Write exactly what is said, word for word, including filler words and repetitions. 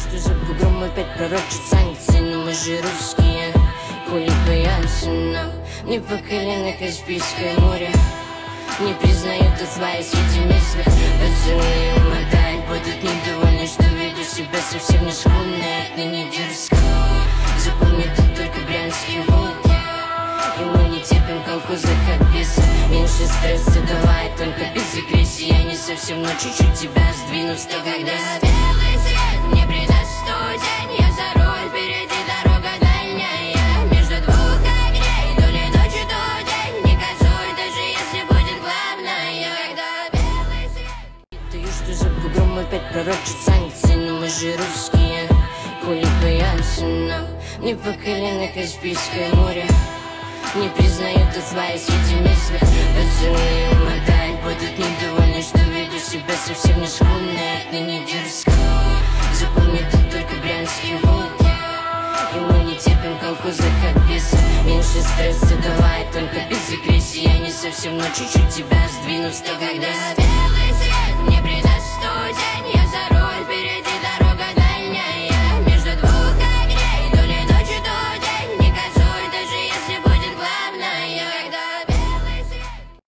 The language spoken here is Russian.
что за бугром опять пророчат санкции. Но мы же русские, хули боятся нам. Не по колено Каспийское море не признают от своей среди местных. Пацаны умотать будут недовольны, что веду себя совсем не шкурно. Это не дерзко. Запомни, тут только брянские волки, и мы не терпим колхозных обвесов. Меньше стресса давай, только без агрессии. Я не совсем, но чуть-чуть тебя сдвину с того, когда белый свет мне придаст студень. Я за руль, впереди дорога дальняя, между двух огней, то ли ночь, то день. Не газуй, даже если будет главное. Когда белый свет. Ты что за бугром опять пророчат санкции. Но мы же русские, хули боятся нам. Не по колено Каспийское море не признают от своей среди местных. Пацаны умотать будут недовольны, что веду себя совсем не шкурно. Это не дерзко. Запомни, тут только брянские волки, и мы не терпим колхозных обвесов. Меньше стресса давай, только без агрессии. Я не совсем, но чуть-чуть тебя сдвину с того, когда белый свет